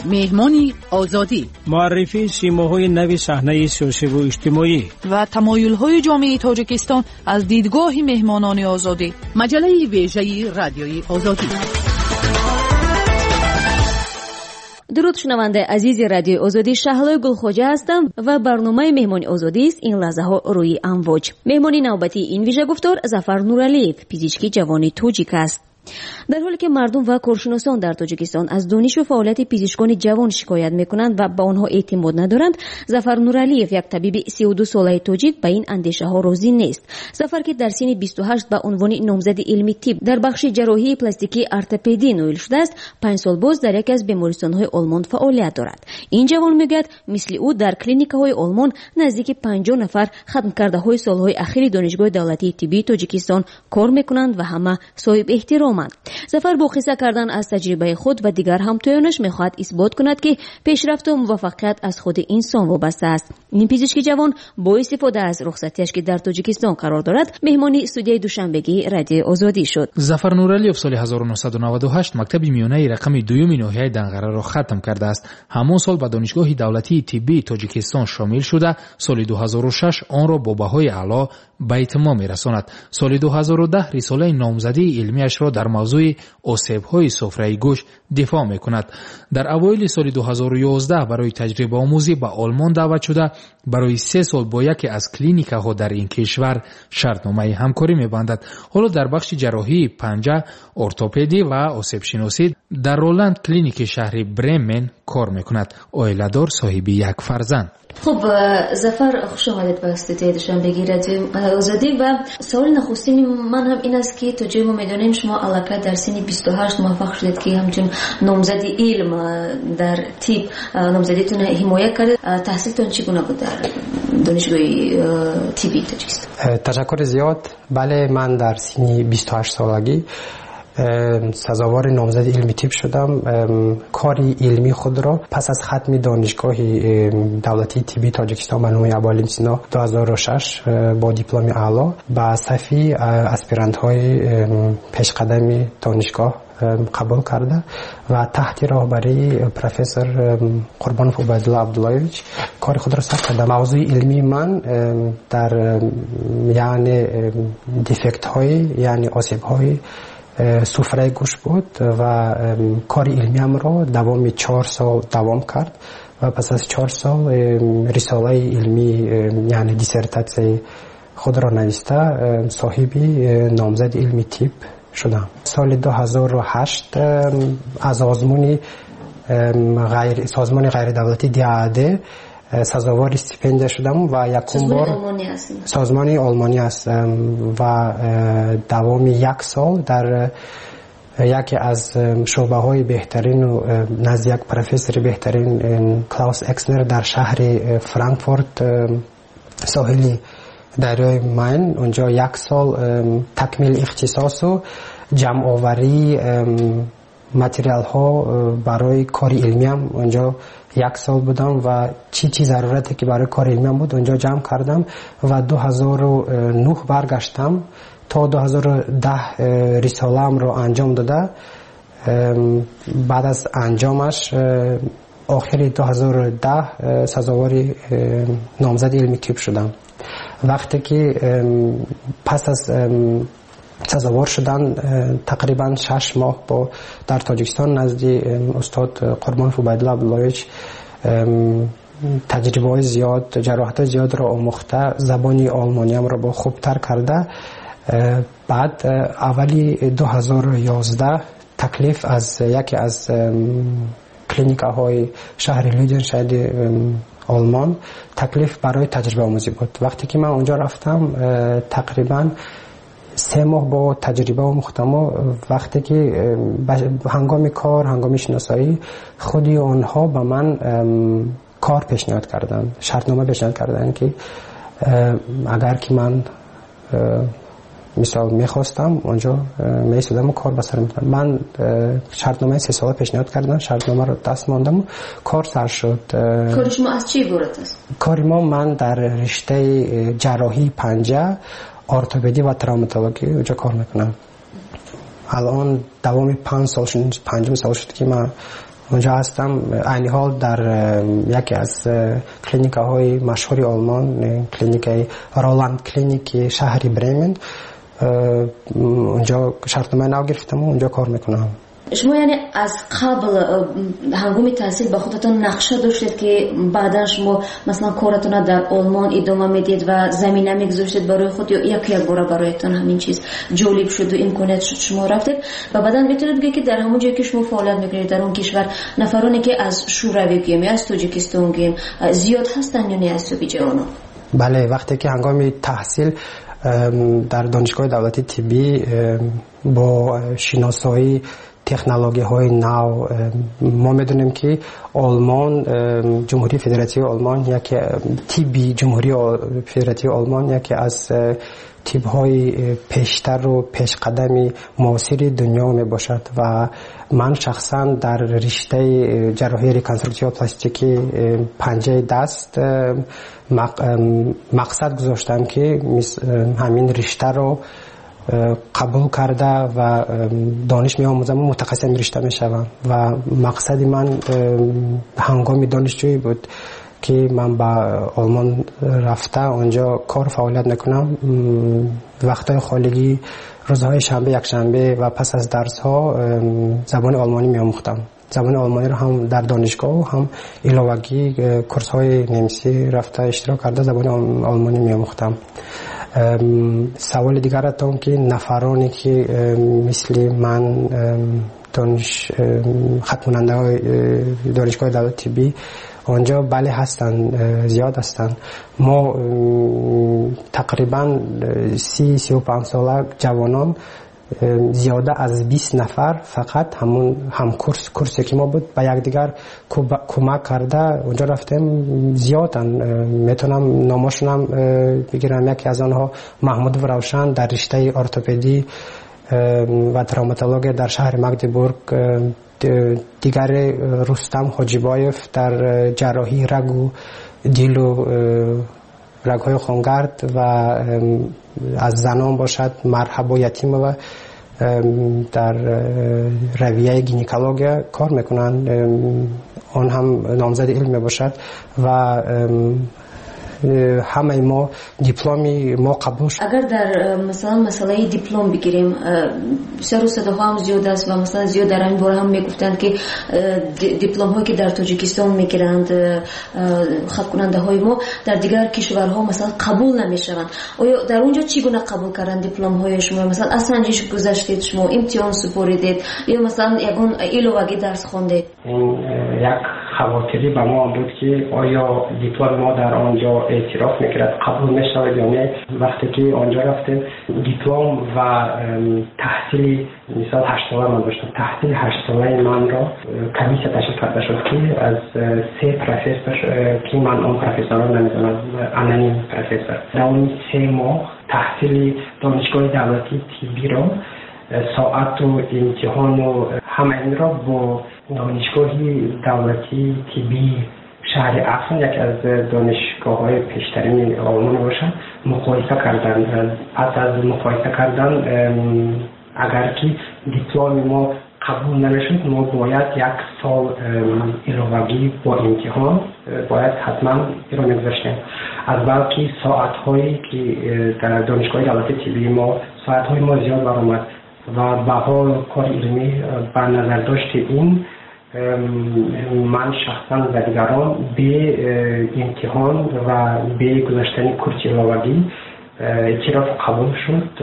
مهمانی آزادی، معرفی سیماهای نوی صحنه سیاسی و اجتماعی و تمایل‌های جامعه تاجیکستان از دیدگاه مهمانان آزادی. مجله ویژه رادیوی آزادی. درود شنونده عزیز رادیو آزادی، شهلا گلخوجه هستم و برنامه مهمانی آزادی است این لحظه ها روی امواج. مهمانی نوبتی این ویژه گفتار ظفر نورالیف، پزشکی جوان تاجیک است. در حالی که مردم و کارشناسان در تاجیکستان از دانش و فعالیت پزشکان جوان شکایت میکنند و به آنها اعتماد ندارند، ظفر نورالیف یک طبیب 32 ساله تاجیک به این اندیشه ها راضی نیست. ظفر که در سن 28 به عنوان نامزد علمی طب در بخش جراحی پلاستیکی ارتوپدی نویل شده است، 5 سال باز در یک از بیمارستان‌های آلمان فعالیت دارد. این جوان میگوید مثل او در کلینیک‌های آلمان نزدیک 50 نفر ختم کرده‌های سال‌های اخیر دانشگاه دولتی طبی تاجیکستان کار میکنند و همه صاحب احترام. ظفر با قصه کردن از تجربه خود و دیگر همتایانش میخواهد اثبات کند که پیشرفت و موفقیت از خود انسان وابسته است. این پزشک جوان با استفاده از رخصتیش که در تاجیکستان قرار دارد مهمانی استودیوی دوشنبگی رادیو آزادی شد. ظفر نورالیف سال 1998 مکتب میانه رقم دوم ناحیه دنقره را ختم کرده است. همان سال به دانشگاه دولتی طبی تاجیکستان شامل شده، سال 2006 آن را با بهای اعلی به اتمام میرساند. سال 2010 رساله نامزدی علمیش را در موضوع آسیب‌های سفره گوش دفاع می‌کند. در اوایل سال 2011 برای تجربه آموزی به آلمان دعوت شده، برای 3 سال با یکی از کلینیک‌ها در این کشور شرطنامه همکاری می‌بندد. حالا در بخش جراحی پنجه، ارتوپدی و آسیب شناسی در رولند کلینیک شهر برمن کار می‌کند. عائله‌دار، صاحب یک فرزند. خب ظفر، خوش آمدید به استودیوی دوشنبگی رادیو آزادی. و سوال نخستین من هم این است که تا جایی ما میدانیم شما البته در سن 28 موفق شدید که همچون نامزد علم در طب نامزدیتون حمایت کردید. تحصیلتون چگونه بود در دانشگاه طبی تاجیکستان؟ تشکر زیاد. بله، من در سن 28 سالگی سزاوار نامزد علمی طب شدم. کاری علمی خود را پس از ختم دانشگاه دولتی طبی تاجیکستان به نام ابوعلی سینا 2006 با دیپلم اعلی به صفی اسپیرانت های پیشقدم دانشگاه قبول کرده و تحت راهبری پروفسور قربانوف عبیدالله عبداللهویچ کار خود را سر کرده. موضوع علمی من در یعنی دیفکت های یعنی آسیب های سفره گوش بود و کار علمی هم را دوام 4 سال دوام کرد و پس از 4 سال رساله علمی یعنی دیسرتاسیون خود را نوشته صاحب نامزد علمی طب شدم. سال 2008 از سازمان غیر دولتی دیاده سزاوار استیپندیا شدم و یکم بار سازمان آلمانی هستم و دوام 1 سال در یکی از شعبه های بهترین و نزد یک پروفسور بهترین کلاوس اکسنر در شهر فرانکفورت ساحلی دریای ماین، اونجا 1 سال تکمیل اختصاص و جمع آوری متریال ها برای کار علمی هم اونجا 1 سال بودم و چی ضرورتی که برای کار علمی بود اونجا جمع کردم و 2009 برگشتم تا 2010 رساله‌ام رو انجام داده. بعد از انجامش آخر 2010 سزاوار نامزد علمی طب شدم. وقتی که پس از سزاوار شدن تقریبا 6 ماه با در تاجیکستان نزد استاد قربانوف عبیدالله عبداللهویچ تجربه های زیاد، جراحت زیاد را آموخته، زبانی آلمانی هم را با خوبتر کرده. بعد اولی 2011 تکلیف از یکی از کلینیکه های شهر لیدن شهر آلمان تکلیف برای تجربه آموزی بود. وقتی که من اونجا رفتم تقریبا 3 ماه با تجربه آموختم و وقتی که هنگام کار، هنگام شناسایی خودی آنها به من کار پیشنهاد کردن، شرطنامه پیشنهاد کردن که اگر که من مثال میخواستم اونجا میسودم و کار بسر میدم. من شرطنامه 3 ساله پیشنهاد کردن، شرطنامه رو دست ماندم و کار سر شد. کار شما از چی عبارت است؟ کار من در رشته جراحی پنجه، ارتوپدی و تروماتولوژی اونجا کار میکنم. الان دوام 5 سال شد که من اونجا هستم. عین حال در یکی از کلینیک‌های مشهور آلمان، کلینیک رولاند کلینیک شهر برمن، اونجا شرطنامه نو گرفتم و اونجا کار میکنم. شما یعنی از قبل هنگام تحصیل با خودتون نقشه داشتید که بعدا شما مثلا کارتون در آلمان ادامه میدید و زمینه میگذاشتید برای خود، یا یک بار برایتون همین چیز جالب شد و امکانات شد شما رفتید و بعدا میتونید بگید که در همون جایی که شما فعالیت میکنید در اون کشور نفرانی که از شوروی گیم یا از تاجیکستان گیم زیاد هستن یا نه از سوبیجانا؟ بله، وقتی که هنگام تحصیل در دانشگاه دولتی طبی با شناسایی تکنولوژی های نو ما میدونیم که آلمان، جمهوری فدراتیو آلمان، یکی طبی جمهوری فدراتیو آلمان یکی از طب های پیشتر و پیش قدمی معاصر دنیا می باشد و من شخصا در رشته جراحی ریکانسترکتیو پلاستیکی پنجه دست مقصد گذاشتم که همین رشته رو قبول کرده و دانش می آموزم و متخصص رشته می شوم و مقصد من هنگام دانشجویی بود که من با آلمان رفته اونجا کار فعالیت نکنم. وقتهای خالگی روزهای شنبه، یک شنبه و پس از درس ها زبان آلمانی می آموختم. زبان آلمانی رو هم در دانشگاه و هم علاوگی کورس های نمسی رفته اشتراک کرده زبان آلمانی می آموختم. سوال دیگر اتام که نفرانی که مثل من ختم کننده های دانشگاه دولتی طبی آنجا بله هستن، زیاد هستن. ما تقریبا 30-35 ساله جوانان زیاده از 20 نفر فقط هم کورسی که ما بود با یکدیگر کمک کرده اونجا رفتیم زیادن. میتونم نامشونم بگیرم. یکی از آنها محمود روشن در رشته ارتوپدی و تروماتولوژی در شهر مگدبورگ، دیگر رستم حاجیبایف در جراحی رگ و دیل و رگ‌های خونگرد و از زنان باشد مرحبا یتیم و در رویه گینیکولوژی کار میکنن، اون هم نامزد علم باشد و همه ما دیپلمی ما قبول شد. اگر در مثلا مسئله دیپلم بگیریم سر و صداها هم زیاد است و مثلا زیاد در این باره هم میگفتند که دیپلم هایی که در تاجیکستان میگیرند خط کننده های ما در دیگر کشورها مثلا قبول نمیشوند. آیا در اونجا چگونه قبول کردن دیپلم های شما؟ مثلا از سنجش گذشتید شما، امتحان سپردید یا مثلا یگان علاوگی درس خواندید؟ یک خواطری به ما بود که آیا دیپلم ما در آنجا اعتراف میکرد قبول میشود یا نه. وقتی که آنجا رفتیم دیپلم و تحصیل مثال 8 ساله من داشتم، تحصیل 8 ساله من را کمیسه تشکیل کرده شد که از 3 پروفسور که من اون پروفسوران نمیدونم انانیم پروفسور در اون 3 ماه تحصیل دانشگاه دولتی طبی را ساعت و امتحان و همه این را با دانشگاه دولتی طبی شهر افغان یکی از دانشگاه‌های پیشترین آلمان باشد مقایسه کردن. پس از مقایسه کردن اگر که دیپلم ما قبول نمیشد ما باید 1 سال علاوگی با امتحان باید حتما رو میگذاشتیم. از بلکه ساعت‌هایی که در دانشگاه دولتی طبی ما ساعت‌های ما زیاد برآمد و بها کار علمی بر نظر داشت این من شخصا و دیگران به امتحان و به گذاشتن کورس علاوگی اعتراف قبول شد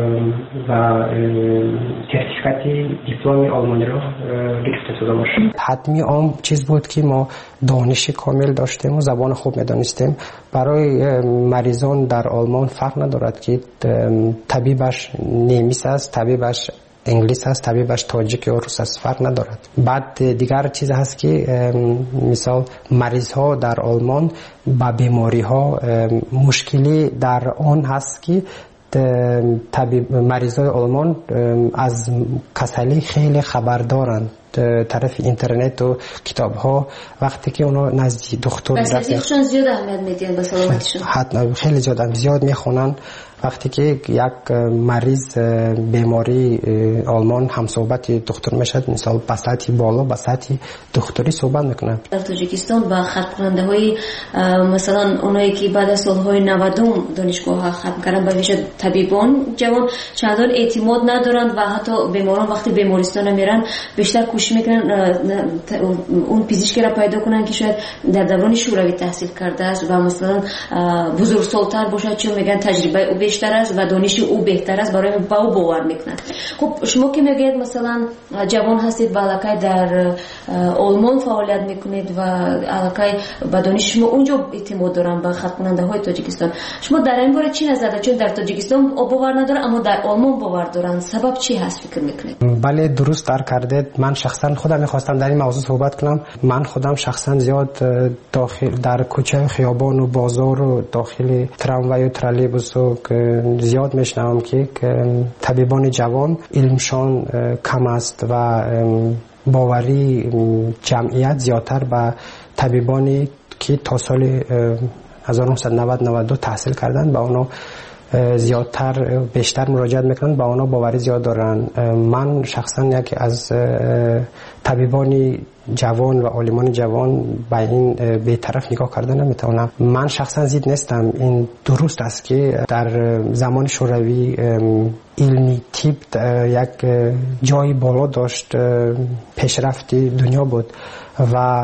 و سرتیفیکات دیپلم آلمانی را گرفته شده باشد. حتمی آن چیز بود که ما دانش کامل داشتیم و زبان خوب میدانستیم. برای مریضان در آلمان فرق ندارد که طبیبش نیمیس است، طبیبش انگلیس هست، طبیبش تاجیک یا روس است، فرق ندارد. بعد دیگر چیز هست که مثال مریض ها در آلمان با بیماری ها مشکلی در آن هست که مریض های آلمان از کسلی خیلی خبر دارند طرف اینترنت و کتاب ها وقتی که اونا نزد دکتر رفتن زیاد اهمیت میدن به سلامتیشون، حتما خیلی زیاد میخونن. وقتی که یک مریض بیماری آلمان هم صحبت دکتر میشد، مثلا به سطح بالا به سطح دکتری صحبت میکنن. در تاجیکستان با خلق کننده های مثلا اونایی که بعد از سالهای 90 دانشگاه ها ختم کردن، به ویژه طبیبان جوان چندان اعتماد ندارن و حتی بیماران وقتی بیمارستان میرن بیشتر کوشش میکنن اون پزشکی را پیدا کنن که شاید در دوران شوروی تحصیل کرده است و مثلا بزرگسال‌تر باشه، چون میگن تجربه او بیشتر است و دانش او بهتر است، برای با او باور میکنن. خب شما که میگید مثلا جوان هستید و علاقه در آلمان فعالیت میکنید و علاقه به دانش شما اونجا اعتماد دارن به خلق کننده های تاجیکستان، شما در این باره چی نظر دارید؟ چون در تاجیکستان باور نداره اما در آلمان باور دارن، سبب چی هست فکر میکنید؟ بله درست در کردید. من شخصا خودم میخواستم در این موضوع صحبت کنم. من خودم شخصا زیاد داخل در کوچه خیابان و بازار و داخل تراموای و ترالیبوس زیاد میشنوم که طبیبان جوان علمشان کم است و باوری جمعیت زیادتر به طبیبانی که تا سال 1990-92 تحصیل کردن به اونا بیشتر مراجعت میکنن، با اونا باوری زیاد دارن. من شخصا یکی از طبیبان جوان و عالمان جوان به این بی‌طرف نگاه کردن نمیتونم. من شخصا زید نیستم. این درست است که در زمان شوروی علمی طب یک جای بالا داشت، پیشرفت دنیا بود و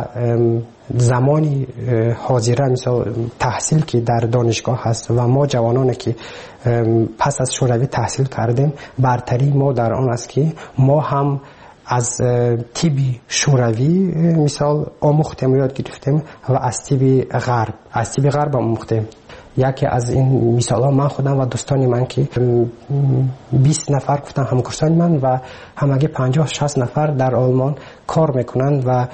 زمانی حاضره مثل تحصیل که در دانشگاه هست و ما جوانانی که پس از شوروی تحصیل کردیم، برتری ما در آن است که ما هم از طب شوروی مثال آموختیم و یاد گرفتیم و از طب غرب آموختیم. یکی از این مثال ها من خودم و دوستان من که 20 نفر گفتن همکاران من و همگی 50-60 نفر در آلمان کار میکنند و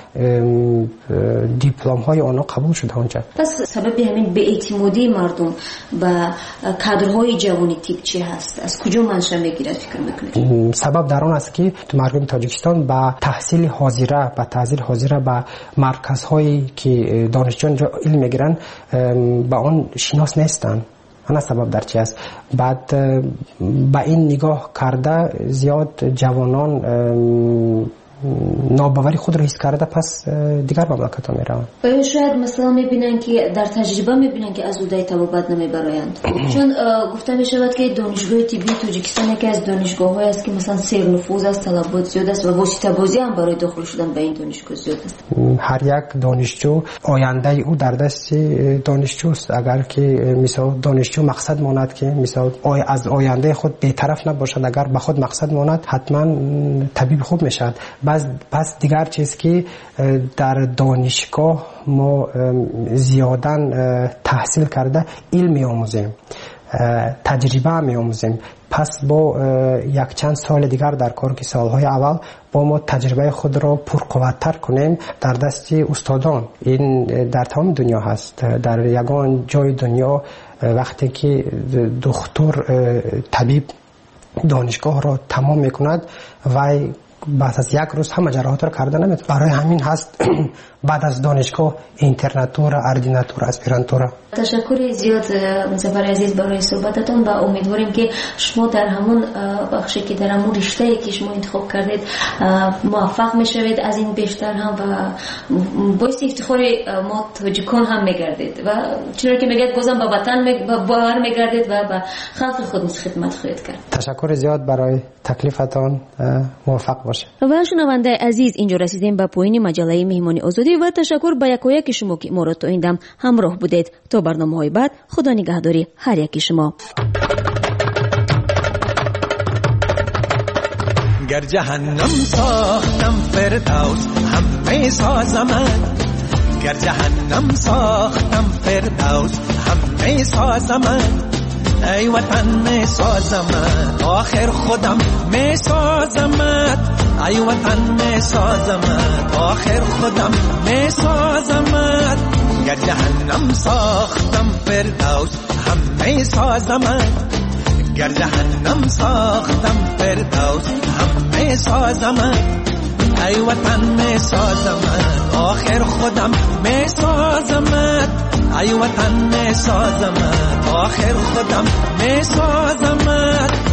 دیپلم های آنها قبول شده اونجا. پس سبب همین بی‌اعتمادی مردم به کادرهای جوانی تیپ چی هست؟ از کجا منشأ میگیرد فکر میکنید؟ سبب در آن است که مردم تاجیکستان با تحصیل حاضره به مرکزهایی که دانشجویان علم میگیرن با آن شناس نیستن. انا سبب در چی است؟ بعد با این نگاه کرده زیاد جوانان ناباوری خود را حس کرده پس دیگر مملکت ها میروند. و شاید مثلا میبینن که در تجربه میبینن که از اودای طبابت نمیبرایند، چون گفته میشود که دانشگاه طبی تاجیکستان یکی از دانشگاه های است که مثلا سیر نفوذ است، طلبات زیاد است و واسطه بازی هم برای داخل شدن به این دانشگاه زیاد است. هر یک دانشجو آینده او در دست دانشجوست. اگر که مثلا دانشجو مقصد ماند که مثلا از آینده خود بی‌طرف نباشد، اگر به خود مقصد ماند حتما طبیب خوب میشد. پس دیگر چیز که در دانشگاه ما زیاداً تحصیل کرده علم می‌آموزیم، تجربه می‌آموزیم. پس با یک چند سال دیگر در کار که سالهای اول با ما تجربه خود را پرقوت‌تر کنیم در دست استادان. این در تمام دنیا هست. در یگان جای دنیا وقتی که دکتر طبیب دانشگاه را تمام میکند و بعد از یک روز همه جراحات را کرده نمیتونه. برای همین هست بعد از دانشگاه اینترناتورا، اردیناتورا، اسپیرانتورا. تشکر زیاد مظفر عزیز برای صحبتتون و امیدواریم که شما در همون بخشی که در همون رشته‌ای که شما انتخاب کردید موفق میشوید، از این بیشتر هم و باعث افتخار ما تاجیکان هم میگردید و چرا که میگید بازم با وطن باور میگردید و به خلق خود خدمت خواهید کرد. تشکر زیاد برای تکلیفتان. موفق باشه. و شنونده عزیز، اینجا رسیدیم به پایان مجله مهمانی آزادی و تشکر به یکایک شما که ما را تا این دم همراه بودید. تا برنامه‌های بعد، خدا نگهداری هر یکی شما. گر جهنم ساختم فردوس همه سازمت، گر جهنم ساختم فردوس همه سازمت، ای وطن می سازمت آخر خودم می سازمت، ای وطن می سازمت آخر خودم می سازمت، گر جهنم ساختم فردوس همه سازمت، گر جهنم ساختم فردوس همه سازمت، ای وطن می سازمت، آخر خودم می سازمت. ای وطن می سازمت، آخر خودم می سازمت.